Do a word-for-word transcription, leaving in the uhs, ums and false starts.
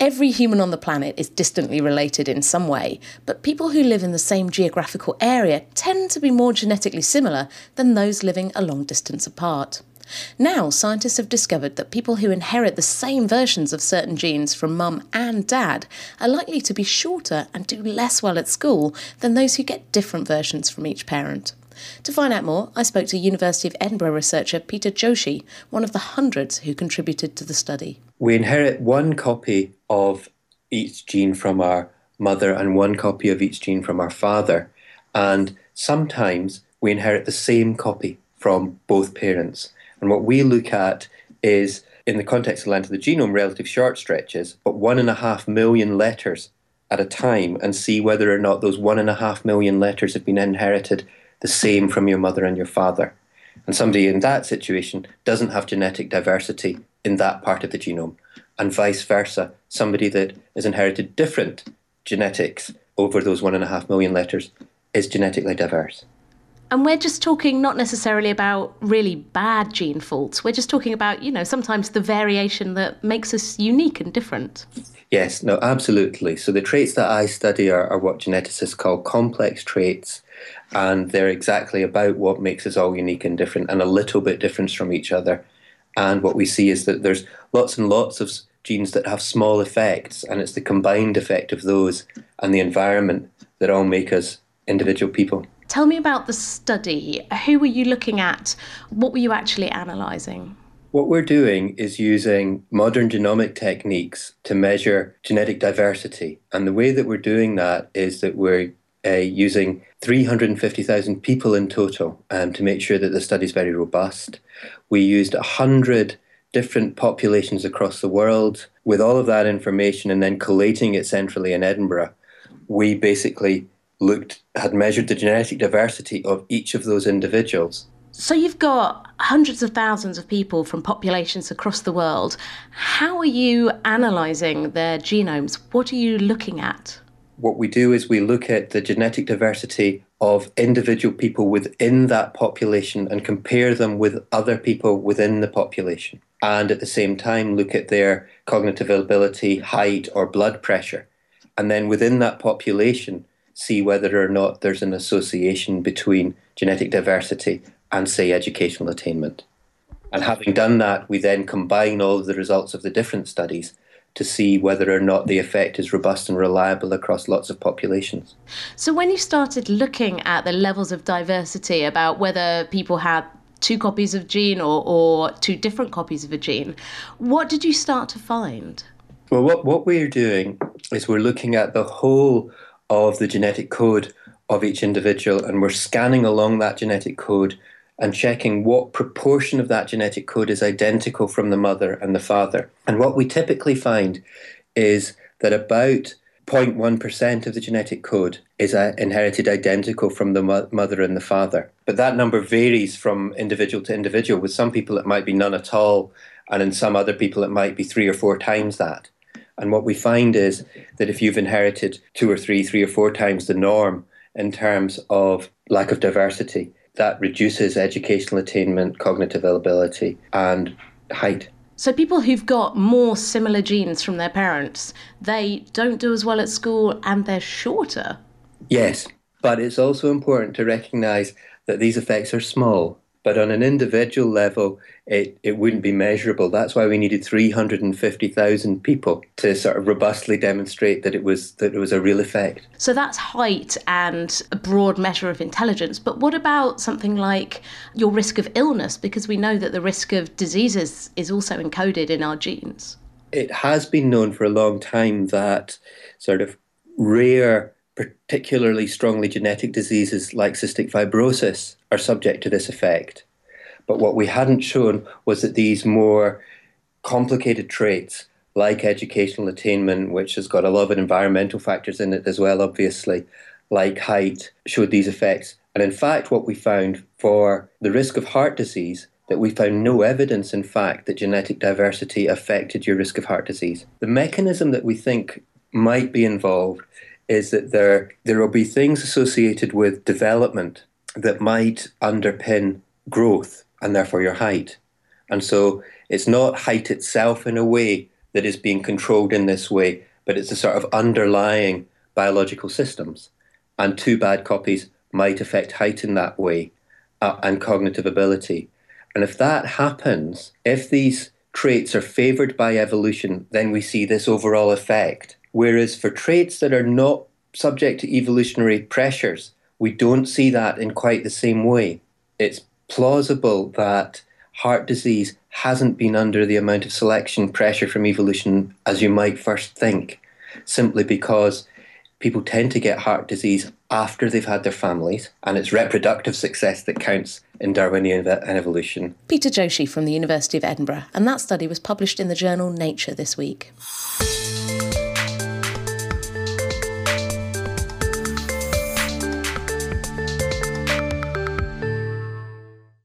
Every human on the planet is distantly related in some way, but people who live in the same geographical area tend to be more genetically similar than those living a long distance apart. Now, scientists have discovered that people who inherit the same versions of certain genes from mum and dad are likely to be shorter and do less well at school than those who get different versions from each parent. To find out more, I spoke to University of Edinburgh researcher Peter Joshi, one of the hundreds who contributed to the study. We inherit one copy of each gene from our mother and one copy of each gene from our father, and sometimes we inherit the same copy from both parents. And what we look at is, in the context of the length of the genome, relative short stretches, but one and a half million letters at a time, and see whether or not those one and a half million letters have been inherited the same from your mother and your father. And somebody in that situation doesn't have genetic diversity in that part of the genome, and vice versa. Somebody that has inherited different genetics over those one and a half million letters is genetically diverse. And we're just talking not necessarily about really bad gene faults. We're just talking about, you know, sometimes the variation that makes us unique and different. Yes, no, absolutely. So the traits that I study are, are what geneticists call complex traits, and they're exactly about what makes us all unique and different and a little bit different from each other. And what we see is that there's lots and lots of genes that have small effects, and it's the combined effect of those and the environment that all make us individual people. Tell me about the study. Who were you looking at? What were you actually analysing? What we're doing is using modern genomic techniques to measure genetic diversity. And the way that we're doing that is that we're uh, using three hundred fifty thousand people in total um, to make sure that the study is very robust. We used one hundred different populations across the world. With all of that information and then collating it centrally in Edinburgh, we basically looked, had measured the genetic diversity of each of those individuals. So you've got hundreds of thousands of people from populations across the world. How are you analysing their genomes? What are you looking at? What we do is we look at the genetic diversity of individual people within that population and compare them with other people within the population. And at the same time, look at their cognitive ability, height, or blood pressure. And then within that population, see whether or not there's an association between genetic diversity and, say, educational attainment. And having done that, we then combine all of the results of the different studies to see whether or not the effect is robust and reliable across lots of populations. So when you started looking at the levels of diversity, about whether people had two copies of gene or, or two different copies of a gene, what did you start to find? Well, what, what we're doing is we're looking at the whole of the genetic code of each individual, and we're scanning along that genetic code and checking what proportion of that genetic code is identical from the mother and the father. And what we typically find is that about zero point one percent of the genetic code is uh, inherited identical from the mo- mother and the father. But that number varies from individual to individual. With some people it might be none at all, and in some other people it might be three or four times that. And what we find is that if you've inherited two or three, three or four times the norm in terms of lack of diversity, that reduces educational attainment, cognitive ability, and height. So people who've got more similar genes from their parents, they don't do as well at school and they're shorter. Yes, but it's also important to recognise that these effects are small. But on an individual level, it, it wouldn't be measurable. That's why we needed three hundred fifty thousand people to sort of robustly demonstrate that it was that it was a real effect. So that's height and a broad measure of intelligence. But what about something like your risk of illness? Because we know that the risk of diseases is also encoded in our genes. It has been known for a long time that sort of rare, particularly strongly genetic diseases like cystic fibrosis are subject to this effect. But what we hadn't shown was that these more complicated traits, like educational attainment, which has got a lot of environmental factors in it as well, obviously, like height, showed these effects. And in fact, what we found for the risk of heart disease, that we found no evidence, in fact, that genetic diversity affected your risk of heart disease. The mechanism that we think might be involved is that there there will be things associated with development that might underpin growth and therefore your height. And so it's not height itself in a way that is being controlled in this way, but it's the sort of underlying biological systems. And two bad copies might affect height in that way uh, and cognitive ability. And if that happens, if these traits are favoured by evolution, then we see this overall effect. Whereas for traits that are not subject to evolutionary pressures, we don't see that in quite the same way. It's plausible that heart disease hasn't been under the amount of selection pressure from evolution as you might first think, simply because people tend to get heart disease after they've had their families, and it's reproductive success that counts in Darwinian evolution. Peter Joshi from the University of Edinburgh, and that study was published in the journal Nature this week.